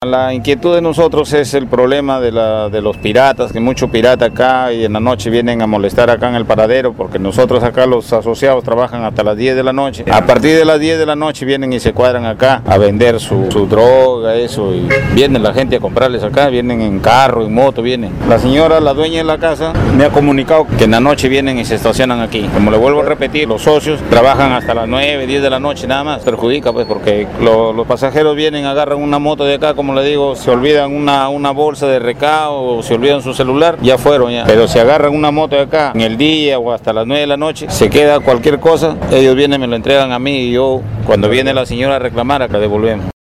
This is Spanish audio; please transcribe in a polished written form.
La inquietud de nosotros es el problema de los piratas, que muchos piratas acá y en la noche vienen a molestar acá en el paradero, porque nosotros acá los asociados trabajan hasta las 10 de la noche. A partir de las 10 de la noche vienen y se cuadran acá a vender su droga, eso, y viene la gente a comprarles acá, vienen en carro, en moto, vienen. La señora, la dueña de la casa, me ha comunicado que en la noche vienen y se estacionan aquí. Como le vuelvo a repetir, los socios trabajan hasta las 9, 10 de la noche nada más. Perjudica pues porque los pasajeros vienen, agarran una moto de acá, como le digo, se olvidan una bolsa de recao o se olvidan su celular, ya fueron ya. Pero si agarran una moto de acá en el día o hasta las 9 de la noche, se queda cualquier cosa, ellos vienen, me lo entregan a mí y yo, cuando viene la señora a reclamar, acá devolvemos.